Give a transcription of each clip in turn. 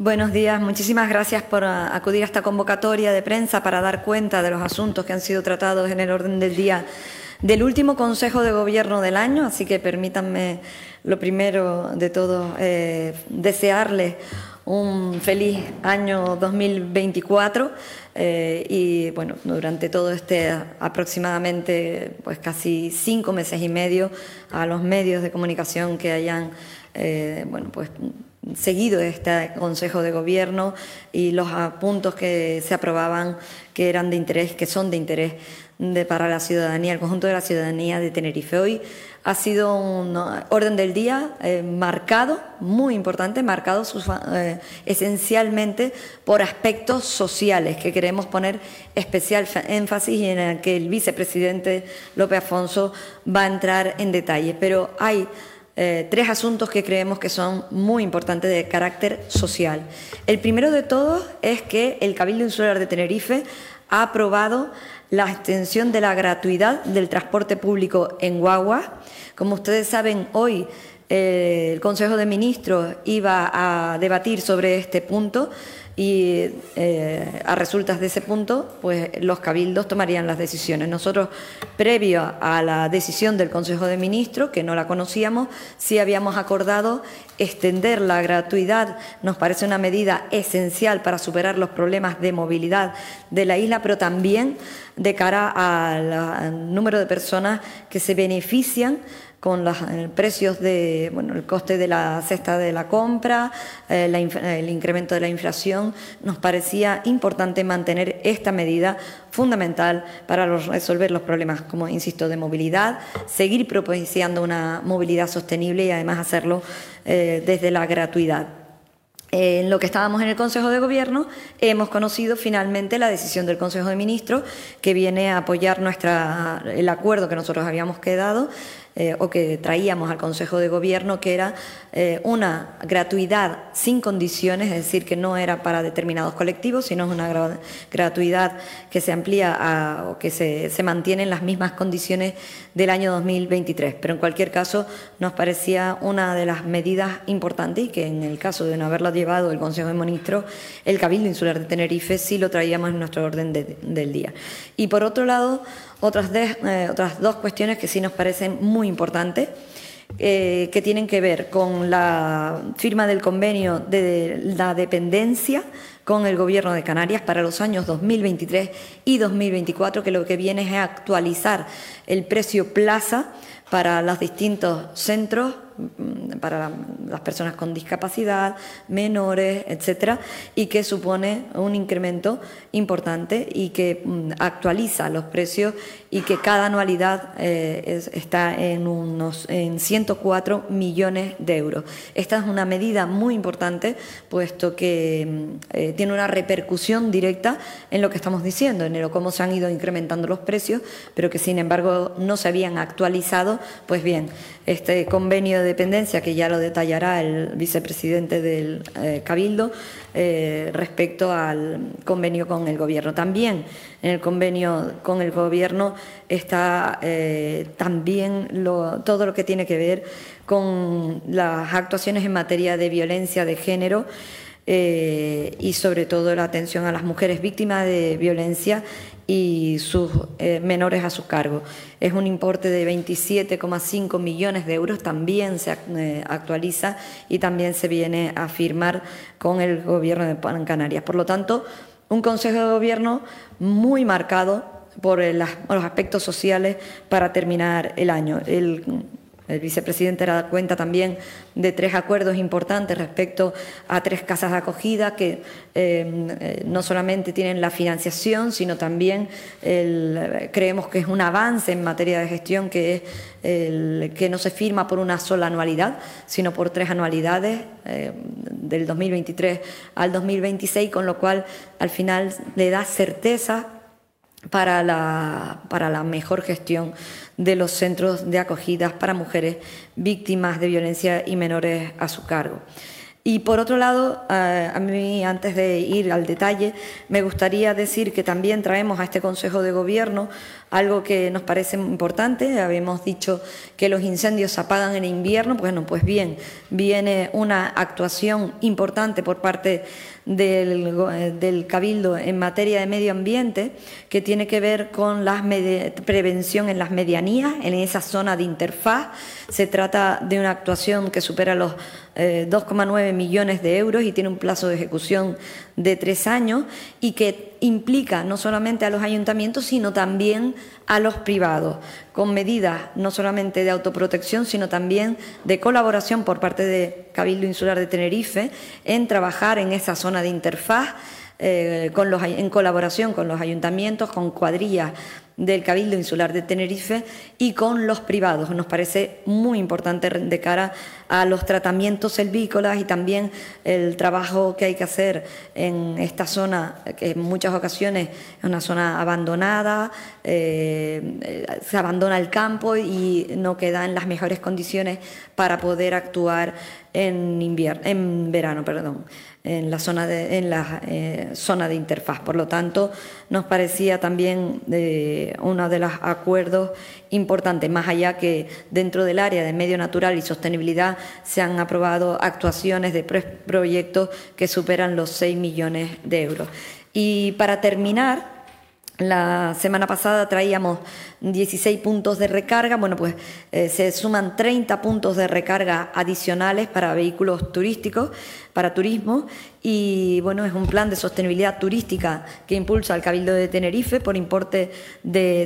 Buenos días, muchísimas gracias por acudir a esta convocatoria de prensa para dar cuenta de los asuntos que han sido tratados en el orden del día del último Consejo de Gobierno del año, así que permítanme lo primero de todo desearles un feliz año 2024 y bueno, durante todo este aproximadamente pues casi 5 meses y medio a los medios de comunicación que hayan seguido este Consejo de Gobierno y los puntos que se aprobaban que eran de interés, que son de interés para la ciudadanía, el conjunto de la ciudadanía de Tenerife. Hoy ha sido un orden del día marcado, muy importante, marcado esencialmente por aspectos sociales que queremos poner especial énfasis y en el que el vicepresidente López Afonso va a entrar en detalle. Pero hay tres asuntos que creemos que son muy importantes de carácter social. El primero de todos es que el Cabildo Insular de Tenerife ha aprobado la extensión de la gratuidad del transporte público en guagua. Como ustedes saben, hoy el Consejo de Ministros iba a debatir sobre este punto y a resultas de ese punto, pues los cabildos tomarían las decisiones. Nosotros, previo a la decisión del Consejo de Ministros, que no la conocíamos, sí habíamos acordado extender la gratuidad. Nos parece una medida esencial para superar los problemas de movilidad de la isla, pero también de cara al número de personas que se benefician con los precios de, el coste de la cesta de la compra, el incremento de la inflación. Nos parecía importante mantener esta medida fundamental para resolver los problemas, como insisto, de movilidad, seguir propiciando una movilidad sostenible y además hacerlo desde la gratuidad. En lo que estábamos en el Consejo de Gobierno, hemos conocido finalmente la decisión del Consejo de Ministros que viene a apoyar el acuerdo que nosotros habíamos quedado o que traíamos al Consejo de Gobierno, que era una gratuidad sin condiciones, es decir, que no era para determinados colectivos, sino es una gratuidad que se amplía o que se mantiene en las mismas condiciones del año 2023. Pero en cualquier caso nos parecía una de las medidas importantes y que en el caso de no haberla llevado el Consejo de Ministros, el Cabildo Insular de Tenerife sí lo traíamos en nuestro orden del día. Y por otro lado, otras dos cuestiones que sí nos parecen muy importantes, que tienen que ver con la firma del convenio de la dependencia con el Gobierno de Canarias para los años 2023 y 2024, que lo que viene es actualizar el precio plaza para los distintos centros, para las personas con discapacidad, menores, etcétera, y que supone un incremento importante y que actualiza los precios y que cada anualidad está en 104 millones de euros. Esta es una medida muy importante, puesto que tiene una repercusión directa en lo que estamos diciendo, en cómo se han ido incrementando los precios, pero que sin embargo no se habían actualizado. Pues bien, este convenio de dependencia, que ya lo detallará el vicepresidente del Cabildo, respecto al convenio con el Gobierno. También en el convenio con el Gobierno está también todo lo que tiene que ver con las actuaciones en materia de violencia de género y sobre todo la atención a las mujeres víctimas de violencia y sus menores a su cargo. Es un importe de 27,5 millones de euros, también se actualiza y también se viene a firmar con el Gobierno de Canarias. Por lo tanto, un Consejo de Gobierno muy marcado por los aspectos sociales para terminar el año. El vicepresidente da cuenta también de 3 acuerdos importantes respecto a 3 casas de acogida que no solamente tienen la financiación, sino también creemos que es un avance en materia de gestión, que es que no se firma por una sola anualidad, sino por 3 anualidades, del 2023 al 2026, con lo cual al final le da certeza para la mejor gestión de los centros de acogidas para mujeres víctimas de violencia y menores a su cargo. Y por otro lado, a mí, antes de ir al detalle, me gustaría decir que también traemos a este Consejo de Gobierno algo que nos parece importante. Habíamos dicho que los incendios se apagan en invierno. Bueno, pues bien, viene una actuación importante por parte del Cabildo en materia de medio ambiente, que tiene que ver con la prevención en las medianías, en esa zona de interfaz. Se trata de una actuación que supera los 2,9 millones de euros y tiene un plazo de ejecución de 3 años y que implica no solamente a los ayuntamientos, sino también a los privados, con medidas no solamente de autoprotección, sino también de colaboración por parte de Cabildo Insular de Tenerife en trabajar en esa zona de interfaz, en colaboración con los ayuntamientos, con cuadrillas del Cabildo Insular de Tenerife y con los privados. Nos parece muy importante de cara a los tratamientos selvícolas y también el trabajo que hay que hacer en esta zona, que en muchas ocasiones es una zona abandonada, se abandona el campo y no queda en las mejores condiciones para poder actuar en verano, en la zona de interfaz. Por lo tanto, nos parecía también uno de los acuerdos importantes, más allá que dentro del área de medio natural y sostenibilidad se han aprobado actuaciones de proyectos que superan los 6 millones de euros. Y para terminar, la semana pasada traíamos 16 puntos de recarga. Bueno, pues se suman 30 puntos de recarga adicionales para vehículos turísticos, para turismo, y bueno, es un plan de sostenibilidad turística que impulsa el Cabildo de Tenerife por importe de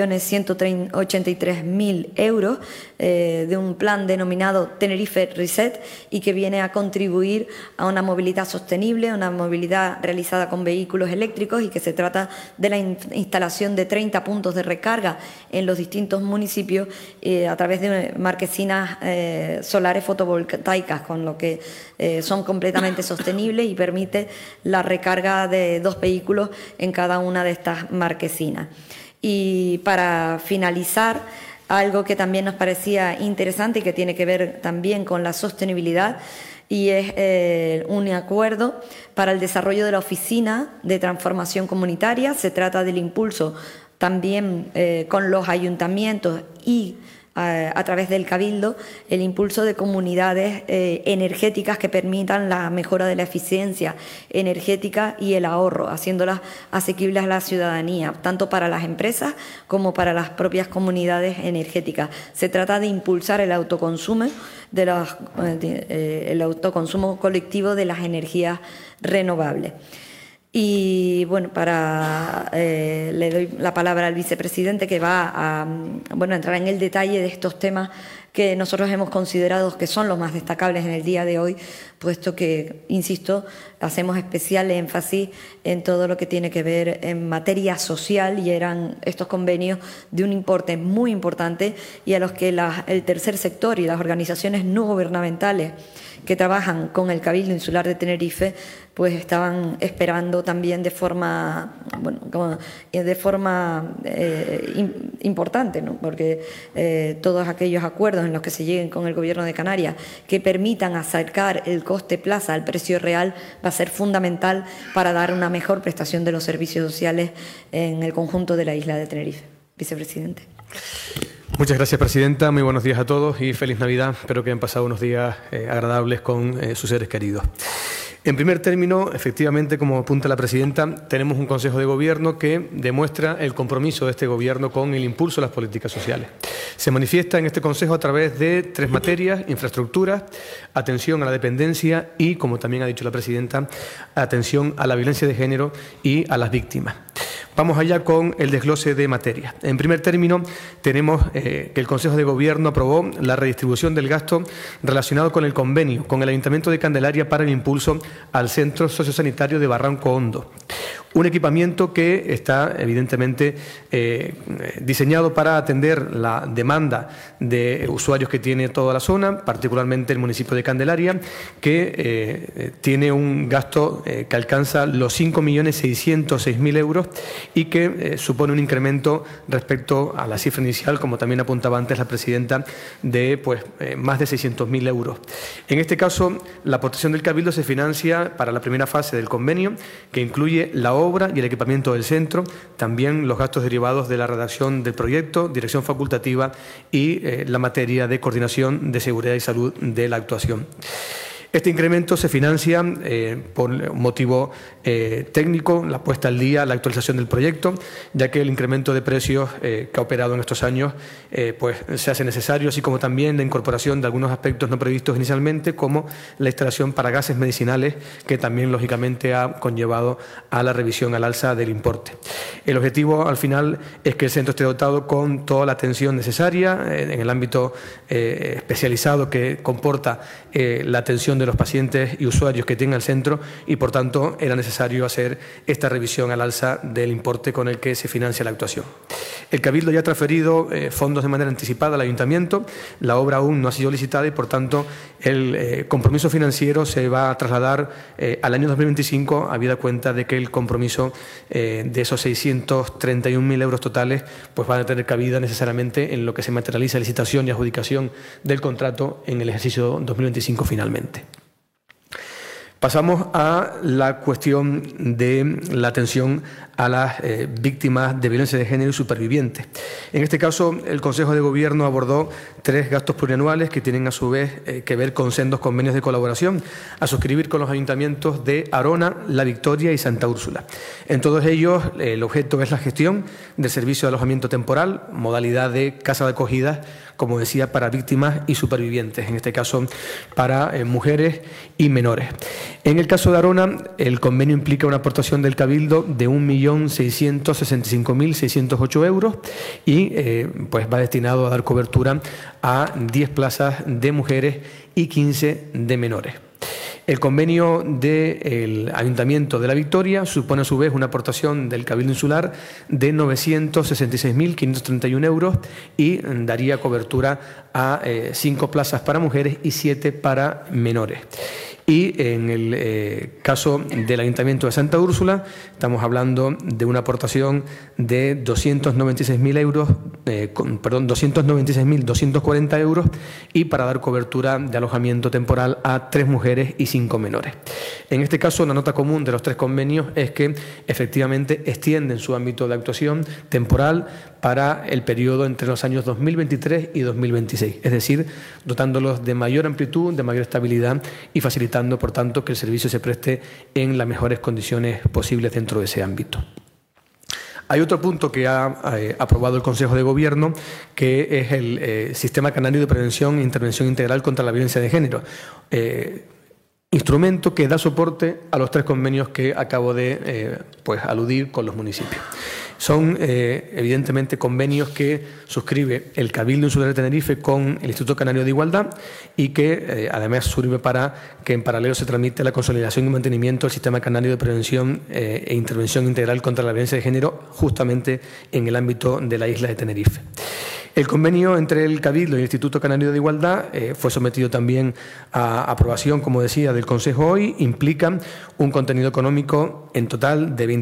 2.183.000 euros, de un plan denominado Tenerife Reset, y que viene a contribuir a una movilidad sostenible, una movilidad realizada con vehículos eléctricos, y que se trata de la instalación de 30 puntos de recarga en los distintos municipios a través de marquesinas solares fotovoltaicas, con lo que son completamente sostenibles y permite la recarga de 2 vehículos en cada una de estas marquesinas. Y para finalizar, algo que también nos parecía interesante y que tiene que ver también con la sostenibilidad, y es un acuerdo para el desarrollo de la Oficina de Transformación Comunitaria. Se trata del impulso también con los ayuntamientos y a través del Cabildo, el impulso de comunidades energéticas que permitan la mejora de la eficiencia energética y el ahorro, haciéndolas asequibles a la ciudadanía, tanto para las empresas como para las propias comunidades energéticas. Se trata de impulsar el autoconsumo, el autoconsumo colectivo de las energías renovables. Y bueno, le doy la palabra al vicepresidente, que va a entrar en el detalle de estos temas que nosotros hemos considerado que son los más destacables en el día de hoy, puesto que, insisto, hacemos especial énfasis en todo lo que tiene que ver en materia social, y eran estos convenios de un importe muy importante y a los que el tercer sector y las organizaciones no gubernamentales que trabajan con el Cabildo Insular de Tenerife pues estaban esperando también de forma importante, ¿no? Porque todos aquellos acuerdos en los que se lleguen con el Gobierno de Canarias que permitan acercar el coste plaza al precio real va a ser fundamental para dar una mejor prestación de los servicios sociales en el conjunto de la isla de Tenerife. Vicepresidente. Muchas gracias, presidenta. Muy buenos días a todos y feliz Navidad. Espero que hayan pasado unos días agradables con sus seres queridos. En primer término, efectivamente, como apunta la presidenta, tenemos un Consejo de Gobierno que demuestra el compromiso de este Gobierno con el impulso de las políticas sociales. Se manifiesta en este Consejo a través de 3 materias: infraestructura, atención a la dependencia y, como también ha dicho la presidenta, atención a la violencia de género y a las víctimas. Vamos allá con el desglose de materias. En primer término, tenemos que el Consejo de Gobierno aprobó la redistribución del gasto relacionado con el convenio con el Ayuntamiento de Candelaria para el impulso al Centro Sociosanitario de Barranco Hondo. Un equipamiento que está evidentemente diseñado para atender la demanda de usuarios que tiene toda la zona, particularmente el municipio de Candelaria, que tiene un gasto que alcanza los 5.606.000 euros y que supone un incremento respecto a la cifra inicial, como también apuntaba antes la presidenta, de más de 600.000 euros. En este caso, la aportación del Cabildo se financia para la primera fase del convenio, que incluye la obra y el equipamiento del centro, también los gastos derivados de la redacción del proyecto, dirección facultativa y la materia de coordinación de seguridad y salud de la actuación. Este incremento se financia por un motivo técnico, la puesta al día, la actualización del proyecto, ya que el incremento de precios que ha operado en estos años se hace necesario, así como también la incorporación de algunos aspectos no previstos inicialmente, como la instalación para gases medicinales, que también lógicamente ha conllevado a la revisión al alza del importe. El objetivo al final es que el centro esté dotado con toda la atención necesaria en el ámbito especializado que comporta la atención de los pacientes y usuarios que tenga el centro, y por tanto era necesario hacer esta revisión al alza del importe con el que se financia la actuación. El Cabildo ya ha transferido fondos de manera anticipada al Ayuntamiento, la obra aún no ha sido licitada y por tanto el compromiso financiero se va a trasladar al año 2025, habida cuenta de que el compromiso de esos 631.000 euros totales van a tener cabida necesariamente en lo que se materializa licitación y adjudicación del contrato en el ejercicio 2025 finalmente. Pasamos a la cuestión de la atención a las víctimas de violencia de género y supervivientes. En este caso, el Consejo de Gobierno abordó 3 gastos plurianuales que tienen a su vez que ver con sendos convenios de colaboración a suscribir con los ayuntamientos de Arona, La Victoria y Santa Úrsula. En todos ellos, el objeto es la gestión del servicio de alojamiento temporal, modalidad de casa de acogida, como decía, para víctimas y supervivientes, en este caso para mujeres y menores. En el caso de Arona, el convenio implica una aportación del Cabildo de 1.665.608 euros y va destinado a dar cobertura a 10 plazas de mujeres y 15 de menores. El convenio del Ayuntamiento de La Victoria supone a su vez una aportación del Cabildo Insular de 966.531 euros y daría cobertura a 5 plazas para mujeres y 7 para menores. Y en el caso del Ayuntamiento de Santa Úrsula, estamos hablando de una aportación de 296.240 euros y para dar cobertura de alojamiento temporal a 3 mujeres y 5 menores. En este caso, la nota común de los 3 convenios es que efectivamente extienden su ámbito de actuación temporal para el periodo entre los años 2023 y 2026, es decir, dotándolos de mayor amplitud, de mayor estabilidad y facilitando, por tanto, que el servicio se preste en las mejores condiciones posibles dentro de ese ámbito. Hay otro punto que ha aprobado el Consejo de Gobierno, que es el Sistema Canario de Prevención e Intervención Integral contra la Violencia de Género, instrumento que da soporte a los 3 convenios que acabo de aludir con los municipios. Son, evidentemente, convenios que suscribe el Cabildo Insular de Tenerife con el Instituto Canario de Igualdad y que, además, sirve para que en paralelo se tramite la consolidación y mantenimiento del Sistema Canario de Prevención e Intervención Integral contra la Violencia de Género, justamente en el ámbito de la isla de Tenerife. El convenio entre el Cabildo y el Instituto Canario de Igualdad fue sometido también a aprobación, como decía, del Consejo hoy. Implica un contenido económico en total de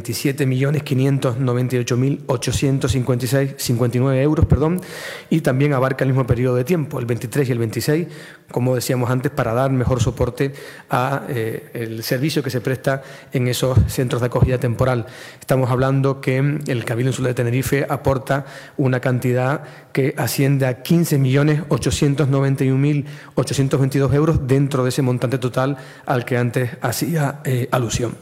27.598.859 euros, y también abarca el mismo periodo de tiempo, el 23 y el 26, como decíamos antes, para dar mejor soporte al servicio que se presta en esos centros de acogida temporal. Estamos hablando que el Cabildo Insular de Tenerife aporta una cantidad que asciende a 15.891.822 euros dentro de ese montante total al que antes hacía alusión.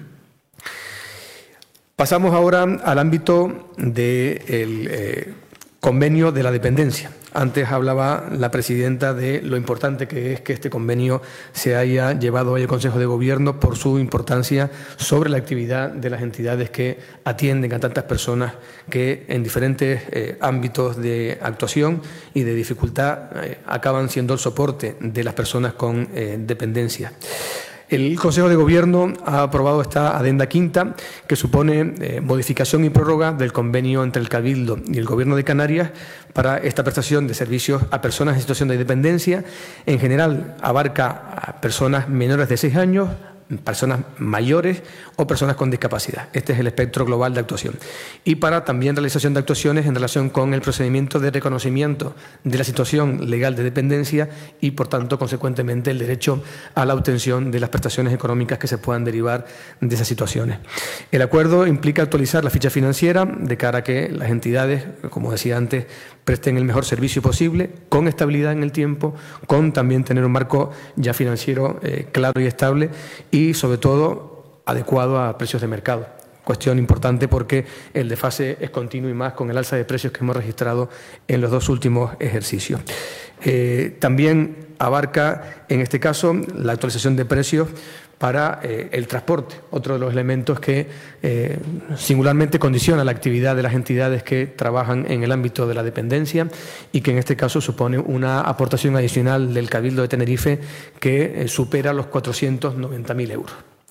Pasamos ahora al ámbito del convenio de la dependencia. Antes hablaba la presidenta de lo importante que es que este convenio se haya llevado hoy al Consejo de Gobierno por su importancia sobre la actividad de las entidades que atienden a tantas personas que en diferentes ámbitos de actuación y de dificultad acaban siendo el soporte de las personas con dependencia. El Consejo de Gobierno ha aprobado esta adenda quinta, que supone modificación y prórroga del convenio entre el Cabildo y el Gobierno de Canarias para esta prestación de servicios a personas en situación de dependencia. En general, abarca a personas menores de 6 años, personas mayores o personas con discapacidad. Este es el espectro global de actuación. Y para también realización de actuaciones en relación con el procedimiento de reconocimiento de la situación legal de dependencia y, por tanto, consecuentemente, el derecho a la obtención de las prestaciones económicas que se puedan derivar de esas situaciones. El acuerdo implica actualizar la ficha financiera de cara a que las entidades, como decía antes, presten el mejor servicio posible, con estabilidad en el tiempo, con también tener un marco ya financiero claro y estable y, sobre todo, adecuado a precios de mercado. Cuestión importante porque el desfase es continuo y más con el alza de precios que hemos registrado en los 2 últimos ejercicios. También abarca, en este caso, la actualización de precios para el transporte, otro de los elementos que singularmente condiciona la actividad de las entidades que trabajan en el ámbito de la dependencia y que en este caso supone una aportación adicional del Cabildo de Tenerife que supera los 490.000 euros.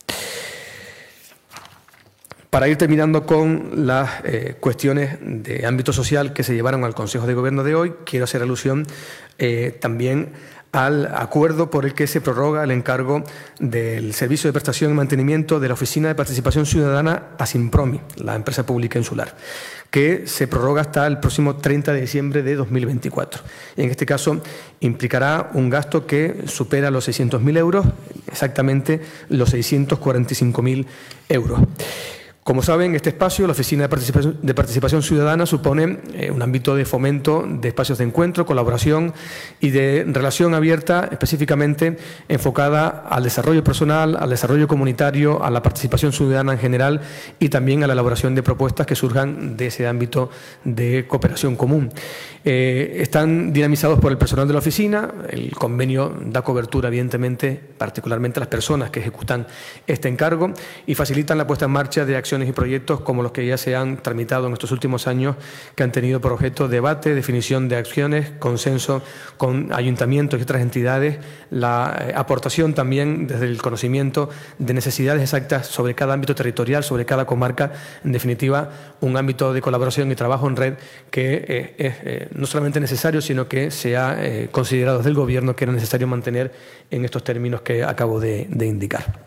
Para ir terminando con las cuestiones de ámbito social que se llevaron al Consejo de Gobierno de hoy, quiero hacer alusión también al acuerdo por el que se prorroga el encargo del servicio de prestación y mantenimiento de la Oficina de Participación Ciudadana Asimpromi, la empresa pública insular, que se prorroga hasta el próximo 30 de diciembre de 2024. En este caso, implicará un gasto que supera los 600.000 euros, exactamente los 645.000 euros. Como saben, este espacio, la Oficina de Participación Ciudadana, supone un ámbito de fomento de espacios de encuentro, colaboración y de relación abierta, específicamente enfocada al desarrollo personal, al desarrollo comunitario, a la participación ciudadana en general y también a la elaboración de propuestas que surjan de ese ámbito de cooperación común. Están dinamizados por el personal de la oficina. El convenio da cobertura, evidentemente, particularmente a las personas que ejecutan este encargo y facilitan la puesta en marcha de acciones y proyectos como los que ya se han tramitado en estos últimos años, que han tenido por objeto debate, definición de acciones, consenso con ayuntamientos y otras entidades, la aportación también desde el conocimiento de necesidades exactas sobre cada ámbito territorial, sobre cada comarca, en definitiva, un ámbito de colaboración y trabajo en red que es no solamente necesario, sino que se ha considerado desde el Gobierno que era necesario mantener en estos términos que acabo de indicar.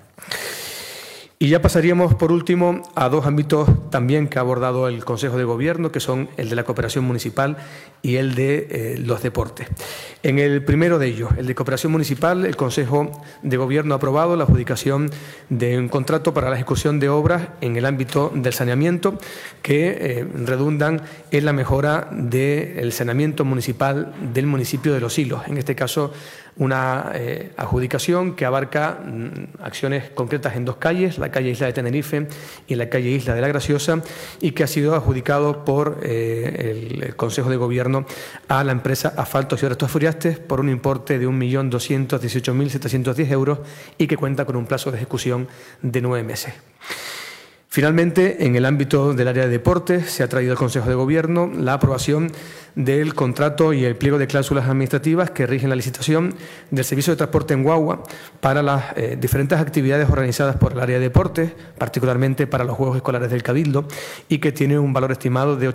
Y ya pasaríamos, por último, a 2 ámbitos también que ha abordado el Consejo de Gobierno, que son el de la cooperación municipal y el de los deportes. En el primero de ellos, el de cooperación municipal, el Consejo de Gobierno ha aprobado la adjudicación de un contrato para la ejecución de obras en el ámbito del saneamiento que redundan en la mejora del saneamiento municipal del municipio de Los Silos. En este caso, una adjudicación que abarca acciones concretas en 2 calles, la calle Isla de Tenerife y la calle Isla de la Graciosa, y que ha sido adjudicado por el Consejo de Gobierno a la empresa Asfaltos y Obras Furiastes por un importe de 1.218.710 euros y que cuenta con un plazo de ejecución de 9 meses. Finalmente, en el ámbito del área de deportes, se ha traído al Consejo de Gobierno la aprobación del contrato y el pliego de cláusulas administrativas que rigen la licitación del servicio de transporte en guagua para las diferentes actividades organizadas por el área de deportes, particularmente para los Juegos Escolares del Cabildo, y que tiene un valor estimado de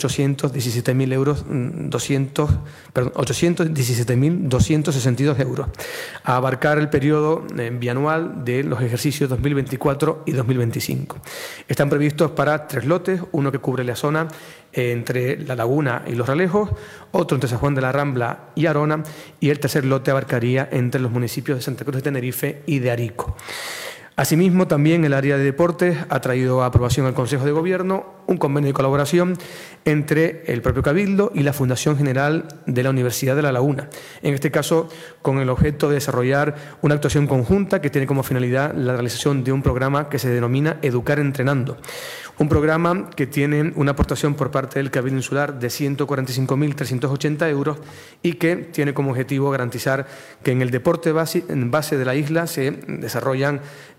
817.262 euros, a abarcar el periodo bianual de los ejercicios 2024 y 2025. Están previstos para 3 lotes, uno que cubre la zona entre La Laguna y Los Ralejos, otro entre San Juan de la Rambla y Arona, y el tercer lote abarcaría entre los municipios de Santa Cruz de Tenerife y de Arico. Asimismo, también el área de deportes ha traído a aprobación al Consejo de Gobierno un convenio de colaboración entre el propio Cabildo y la Fundación General de la Universidad de La Laguna. En este caso, con el objeto de desarrollar una actuación conjunta que tiene como finalidad la realización de un programa que se denomina Educar Entrenando. Un programa que tiene una aportación por parte del Cabildo Insular de 145.380 euros y que tiene como objetivo garantizar que en el deporte base de la isla se desarrollan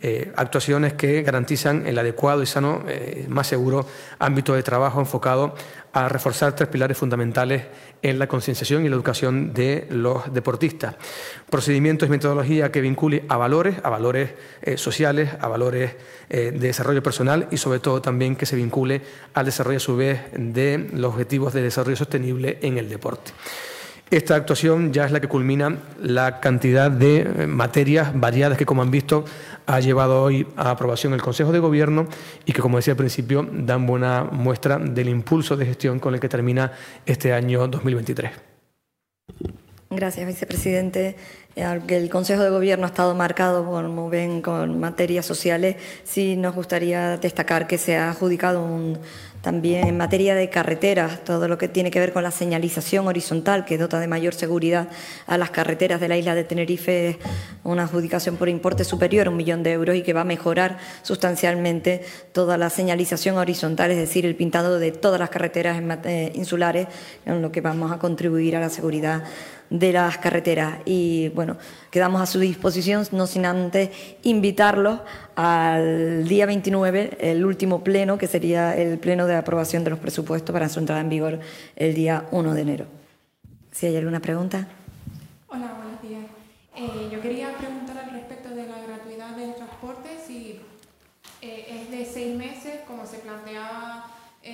actuaciones que garantizan el adecuado y sano, más seguro ámbito de trabajo enfocado a reforzar 3 pilares fundamentales en la concienciación y la educación de los deportistas. Procedimientos y metodología que vincule a valores sociales, a valores de desarrollo personal y sobre todo también que se vincule al desarrollo a su vez de los objetivos de desarrollo sostenible en el deporte. Esta actuación ya es la que culmina la cantidad de materias variadas que, como han visto, ha llevado hoy a aprobación el Consejo de Gobierno y que, como decía al principio, dan buena muestra del impulso de gestión con el que termina este año 2023. Gracias, vicepresidente. Aunque el Consejo de Gobierno ha estado marcado, como ven, con materias sociales, sí nos gustaría destacar que se ha adjudicado también en materia de carreteras, todo lo que tiene que ver con la señalización horizontal, que dota de mayor seguridad a las carreteras de la isla de Tenerife, es una adjudicación por importe superior a 1 millón de euros y que va a mejorar sustancialmente toda la señalización horizontal, es decir, el pintado de todas las carreteras insulares, en lo que vamos a contribuir a la seguridad de las carreteras. Y bueno, quedamos a su disposición, no sin antes invitarlos al día 29, el último pleno, que sería el pleno de aprobación de los presupuestos para su entrada en vigor el día 1 de enero. ¿Si hay alguna pregunta? Hola, buenos días. Yo quería preguntar al respecto de la gratuidad del transporte, si es de 6 meses, como se planteaba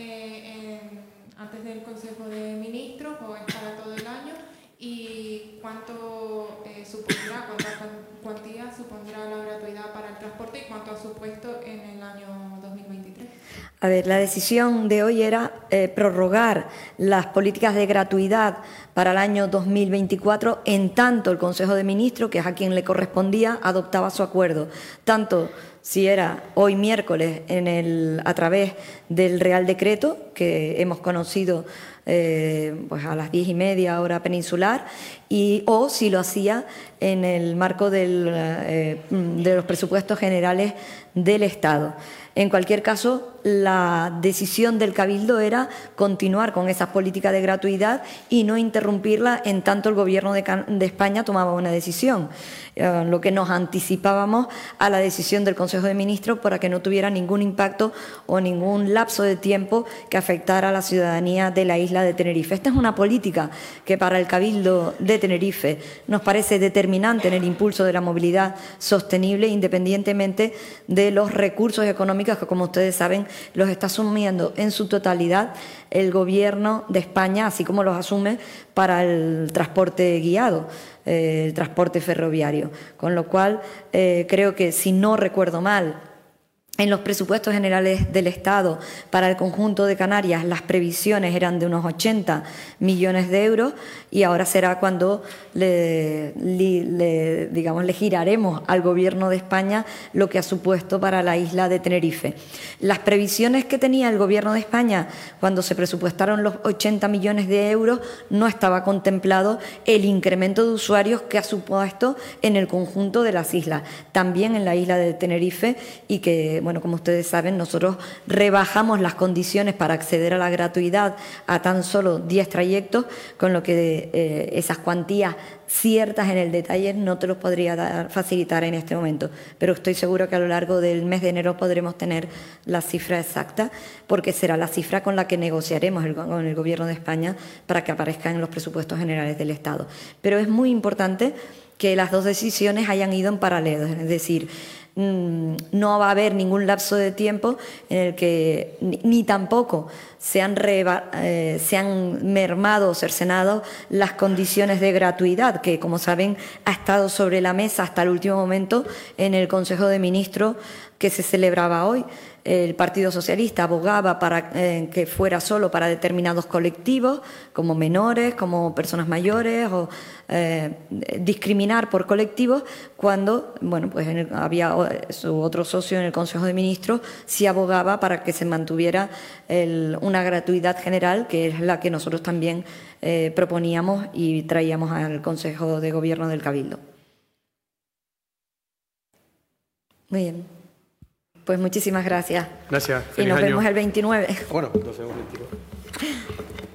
antes del Consejo de Ministros, o es para todo el año. ¿Y cuánto supondrá, cuánta cuantía supondrá la gratuidad para el transporte y cuánto ha supuesto en el año 2023? A ver, la decisión de hoy era prorrogar las políticas de gratuidad para el año 2024, en tanto el Consejo de Ministros, que es a quien le correspondía, adoptaba su acuerdo, tanto si era hoy miércoles a través del Real Decreto, que hemos conocido pues a las 10:30 hora peninsular, o si lo hacía en el marco de los presupuestos generales del Estado. En cualquier caso, la decisión del Cabildo era continuar con esas políticas de gratuidad y no interrumpirla en tanto el Gobierno de España tomaba una decisión, lo que nos anticipábamos a la decisión del Consejo de Ministros para que no tuviera ningún impacto o ningún lapso de tiempo que afectara a la ciudadanía de la isla de Tenerife. Esta es una política que para el Cabildo de Tenerife nos parece determinante en el impulso de la movilidad sostenible, independientemente de los recursos económicos que, como ustedes saben, los está asumiendo en su totalidad el Gobierno de España, así como los asume para el transporte guiado, el transporte ferroviario. Con lo cual, creo que, si no recuerdo mal, en los presupuestos generales del Estado para el conjunto de Canarias las previsiones eran de unos 80 millones de euros y ahora será cuando le giraremos al Gobierno de España lo que ha supuesto para la isla de Tenerife. Las previsiones que tenía el Gobierno de España cuando se presupuestaron los 80 millones de euros no estaba contemplado el incremento de usuarios que ha supuesto en el conjunto de las islas, también en la isla de Tenerife, y que, bueno, como ustedes saben, nosotros rebajamos las condiciones para acceder a la gratuidad a tan solo 10 trayectos, con lo que esas cuantías ciertas en el detalle no te los podría facilitar en este momento, pero estoy seguro que a lo largo del mes de enero podremos tener la cifra exacta, porque será la cifra con la que negociaremos con el Gobierno de España para que aparezca en los presupuestos generales del Estado. Pero es muy importante que las dos decisiones hayan ido en paralelo, es decir, no va a haber ningún lapso de tiempo en el que ni tampoco se han mermado o cercenado las condiciones de gratuidad, que, como saben, ha estado sobre la mesa hasta el último momento en el Consejo de Ministros que se celebraba hoy. El Partido Socialista abogaba para que fuera solo para determinados colectivos, como menores, como personas mayores, o discriminar por colectivos, cuando, bueno, pues había su otro socio en el Consejo de Ministros, sí abogaba para que se mantuviera una gratuidad general, que es la que nosotros también proponíamos y traíamos al Consejo de Gobierno del Cabildo. Muy bien. Pues muchísimas gracias. Gracias. Y nos vemos el 29. Bueno, nos vemos el 29.